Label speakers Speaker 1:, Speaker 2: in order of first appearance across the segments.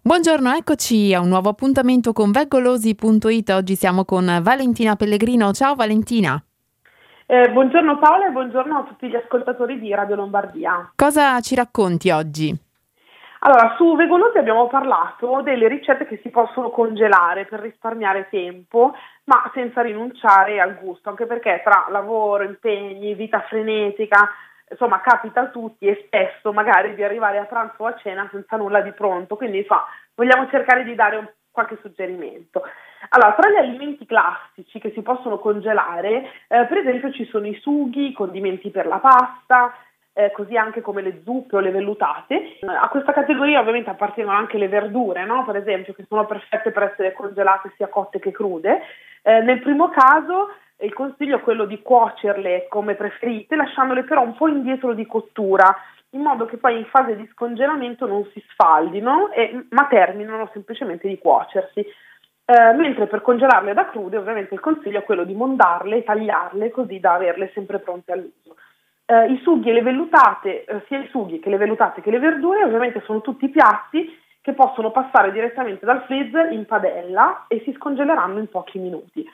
Speaker 1: Buongiorno, eccoci a un nuovo appuntamento con Veggolosi.it. Oggi siamo con Valentina Pellegrino. Ciao Valentina.
Speaker 2: Buongiorno Paola e buongiorno a tutti gli ascoltatori di Radio Lombardia.
Speaker 1: Cosa ci racconti oggi?
Speaker 2: Allora, su Veggolosi abbiamo parlato delle ricette che si possono congelare per risparmiare tempo, ma senza rinunciare al gusto, anche perché tra lavoro, impegni, vita frenetica, insomma, capita a tutti e spesso magari di arrivare a pranzo o a cena senza nulla di pronto, quindi vogliamo cercare di dare qualche suggerimento. Allora, tra gli alimenti classici che si possono congelare, per esempio ci sono i sughi, i condimenti per la pasta, così anche come le zuppe o le vellutate. A questa categoria ovviamente appartengono anche le verdure, no? Per esempio, che sono perfette per essere congelate sia cotte che crude. Nel primo caso il consiglio è quello di cuocerle come preferite, lasciandole però un po' indietro di cottura, in modo che poi in fase di scongelamento non si sfaldino, ma terminano semplicemente di cuocersi. Mentre per congelarle da crude ovviamente il consiglio è quello di mondarle e tagliarle così da averle sempre pronte all'uso. I sughi e le vellutate, sia i sughi che le vellutate che le verdure ovviamente sono tutti piatti che possono passare direttamente dal freezer in padella e si scongeleranno in pochi minuti.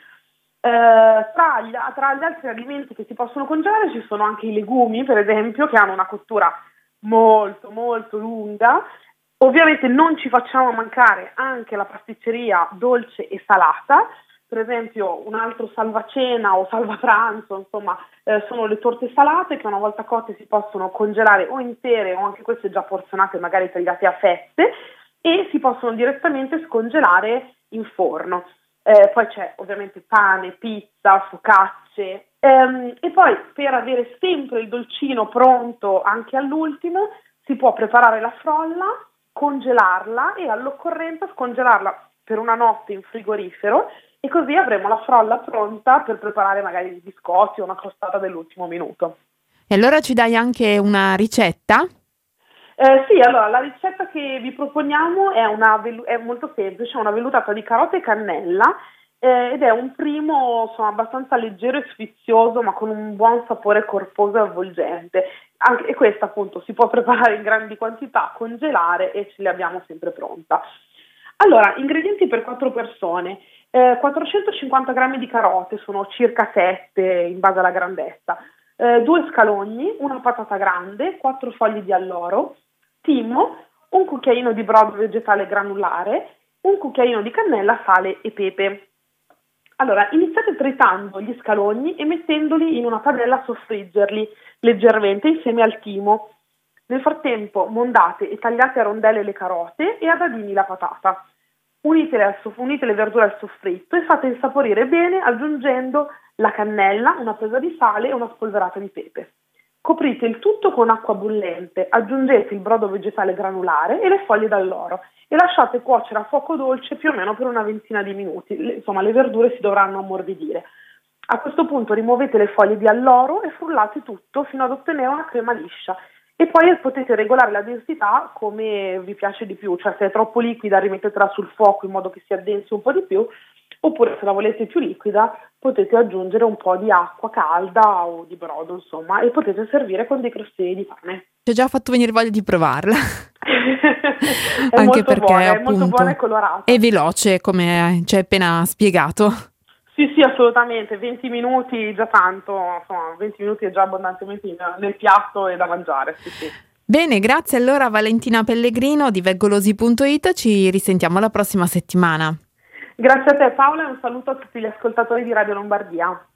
Speaker 2: Tra gli altri alimenti che si possono congelare ci sono anche i legumi, per esempio, che hanno una cottura molto molto lunga. Ovviamente non ci facciamo mancare anche la pasticceria dolce e salata, per esempio un altro salvacena o salvapranzo, insomma, sono le torte salate che una volta cotte si possono congelare o intere o anche queste già porzionate, magari tagliate a fette, e si possono direttamente scongelare in forno. Poi c'è ovviamente pane, pizza, focacce, e poi per avere sempre il dolcino pronto anche all'ultimo si può preparare la frolla, congelarla e all'occorrenza scongelarla per una notte in frigorifero, e così avremo la frolla pronta per preparare magari i biscotti o una crostata dell'ultimo minuto.
Speaker 1: E allora ci dai anche una ricetta?
Speaker 2: Sì, allora la ricetta che vi proponiamo è molto semplice, è una vellutata di carote e cannella, ed è un primo, insomma, abbastanza leggero e sfizioso, ma con un buon sapore corposo e avvolgente. E questa appunto si può preparare in grandi quantità, congelare e ce l'abbiamo sempre pronta. Allora, ingredienti per 4 persone. 450 grammi di carote, sono circa 7 in base alla grandezza, 2 scalogni, una patata grande, 4 fogli di alloro, timo, un cucchiaino di brodo vegetale granulare, un cucchiaino di cannella, sale e pepe. Allora, iniziate tritando gli scalogni e mettendoli in una padella a soffriggerli leggermente insieme al timo. Nel frattempo mondate e tagliate a rondelle le carote e a dadini la patata. Unite le verdure al soffritto e fate insaporire bene aggiungendo la cannella, una presa di sale e una spolverata di pepe. Coprite il tutto con acqua bollente, aggiungete il brodo vegetale granulare e le foglie d'alloro e lasciate cuocere a fuoco dolce più o meno per una ventina di minuti. Insomma, le verdure si dovranno ammorbidire. A questo punto rimuovete le foglie di alloro e frullate tutto fino ad ottenere una crema liscia. E poi potete regolare la densità come vi piace di più, cioè se è troppo liquida rimettetela sul fuoco in modo che si addensi un po' di più, oppure se la volete più liquida potete aggiungere un po' di acqua calda o di brodo, insomma, e potete servire con dei crostini di pane.
Speaker 1: Ci ho già fatto venire voglia di provarla.
Speaker 2: È
Speaker 1: Anche
Speaker 2: molto
Speaker 1: perché
Speaker 2: buona,
Speaker 1: appunto
Speaker 2: è molto buona e colorata.
Speaker 1: è veloce, come ci hai appena spiegato.
Speaker 2: Sì, assolutamente, 20 minuti già tanto, insomma, 20 minuti è già abbondantemente nel piatto e da mangiare, sì.
Speaker 1: Bene, grazie allora Valentina Pellegrino di Veggolosi.it, ci risentiamo la prossima settimana.
Speaker 2: Grazie a te Paola e un saluto a tutti gli ascoltatori di Radio Lombardia.